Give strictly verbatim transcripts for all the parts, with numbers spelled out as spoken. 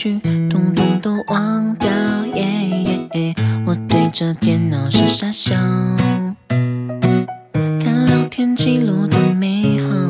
绪统统都忘掉。yeah, yeah, 我对着电脑傻傻笑，看聊天记录的美好，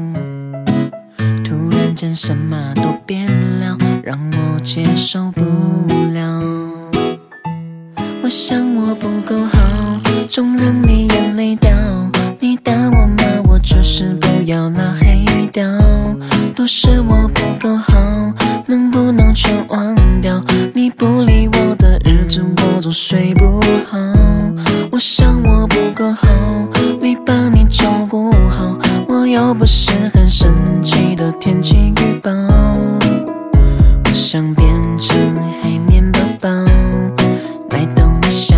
突然间什么都变了，让我接受不了。我想我不够好，纵然你眼泪掉，你打我骂我就是不要拉黑掉，都是我不够好，能不能全忘掉？你不理我的日子我总睡不好，我想我不够好，没把你照顾好，我又不是很神奇的天气预报，我想变成海绵宝宝来逗你笑。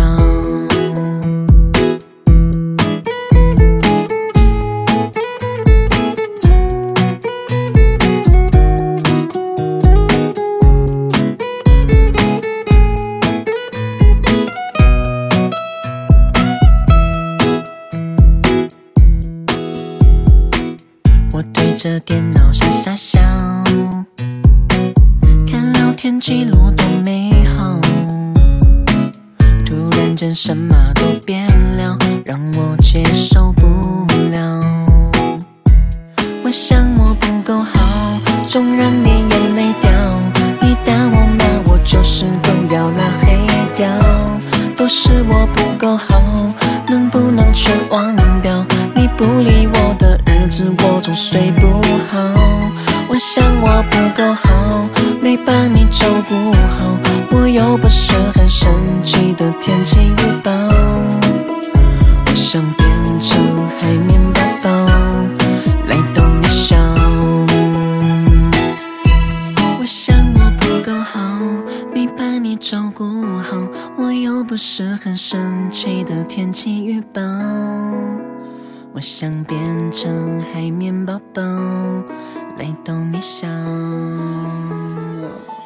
我对着电脑傻傻笑，看聊天记录多美好，突然间什么都变了，让我接受不了。我想我不够好，纵然你眼泪掉，你打我骂我就是不要拉黑掉，都是我不够好，能不能全忘掉？你不理我的日子我总睡不好，我想我不够好，没把你照顾好，我又不是很神奇的天气预报，我想变成海绵宝宝来逗你笑。我想我不够好，没把你照顾好，我又不是很神奇的天气预报，我想变成海绵宝宝来逗你笑。